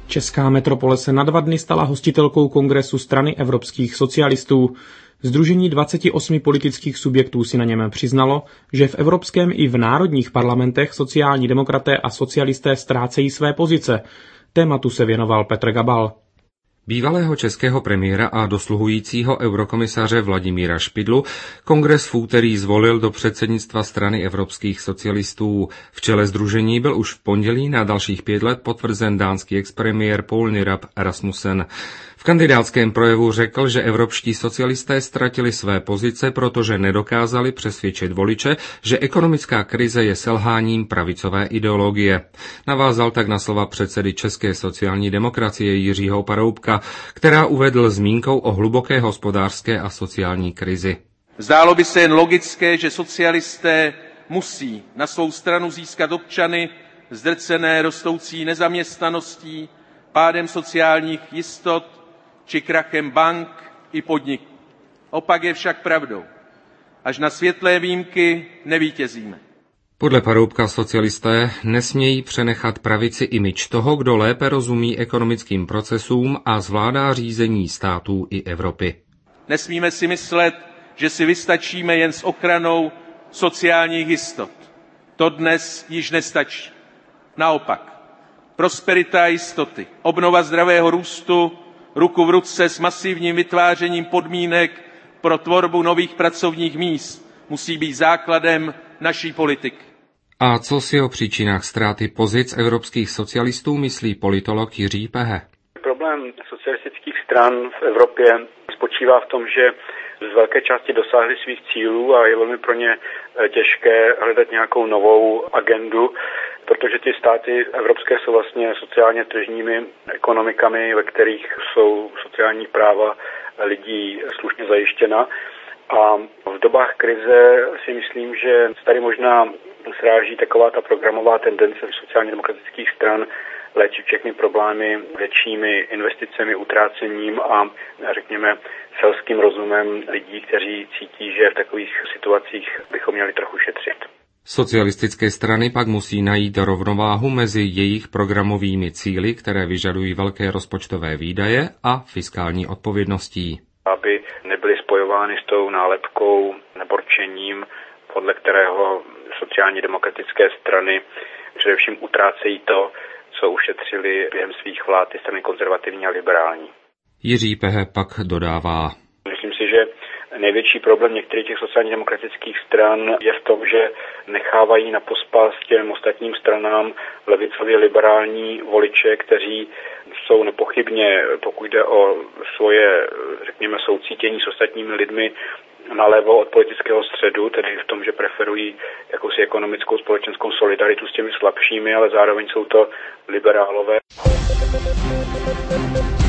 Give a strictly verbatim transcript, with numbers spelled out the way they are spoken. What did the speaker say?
Česká metropole se na dva dny stala hostitelkou kongresu strany evropských socialistů. Sdružení dvaceti osmi politických subjektů si na něm přiznalo, že v evropském i v národních parlamentech sociální demokraté a socialisté ztrácejí své pozice. Tématu se věnoval Petr Gabal. Bývalého českého premiéra a dosluhujícího eurokomisaře Vladimíra Špidlu kongres v úterý zvolil do předsednictva strany evropských socialistů. V čele sdružení byl už v pondělí na dalších pět let potvrzen dánský expremiér Poul Nyrup Rasmussen. V kandidátském projevu řekl, že evropští socialisté ztratili své pozice, protože nedokázali přesvědčit voliče, že ekonomická krize je selháním pravicové ideologie. Navázal tak na slova předsedy České sociální demokracie Jiřího Paroubka, která uvedl zmínkou o hluboké hospodářské a sociální krizi. Zdálo by se jen logické, že socialisté musí na svou stranu získat občany zdrcené rostoucí nezaměstnaností, pádem sociálních jistot či krachem bank i podniků. Opak je však pravdou. Až na světlé výjimky nevítězíme. Podle Paroubka socialisté nesmějí přenechat pravici image toho, kdo lépe rozumí ekonomickým procesům a zvládá řízení států i Evropy. Nesmíme si myslet, že si vystačíme jen s ochranou sociálních jistot. To dnes již nestačí. Naopak, prosperita a jistoty, obnova zdravého růstu, ruku v ruce s masivním vytvářením podmínek pro tvorbu nových pracovních míst musí být základem naší politiky. A co si o příčinách ztráty pozic evropských socialistů myslí politolog Jiří Pehe? Problém socialistických stran v Evropě spočívá v tom, že z velké části dosáhly svých cílů a je velmi pro ně těžké hledat nějakou novou agendu, protože ty státy evropské jsou vlastně sociálně tržními ekonomikami, ve kterých jsou sociální práva lidí slušně zajištěna. A v dobách krize si myslím, že tady možná sráží taková ta programová tendence sociálně demokratických stran léčit všechny problémy většími investicemi, utrácením a řekněme selským rozumem lidí, kteří cítí, že v takových situacích bychom měli trochu šetřit. Socialistické strany pak musí najít rovnováhu mezi jejich programovými cíli, které vyžadují velké rozpočtové výdaje, a fiskální odpovědností. Aby nebyly spojovány s tou nálepkou nebo rčením, podle kterého sociálně demokratické strany především utrácejí to, co ušetřili během svých vlád ty strany konzervativní a liberální. Jiří Pehe pak dodává. Myslím si, že největší problém některých těch sociálně demokratických stran je v tom, že nechávají na pospas těm ostatním stranám levicově liberální voliče, kteří jsou nepochybně, pokud jde o svoje, řekněme, soucítění s ostatními lidmi, nalevo od politického středu, tedy v tom, že preferují jakousi ekonomickou společenskou solidaritu s těmi slabšími, ale zároveň jsou to liberálové.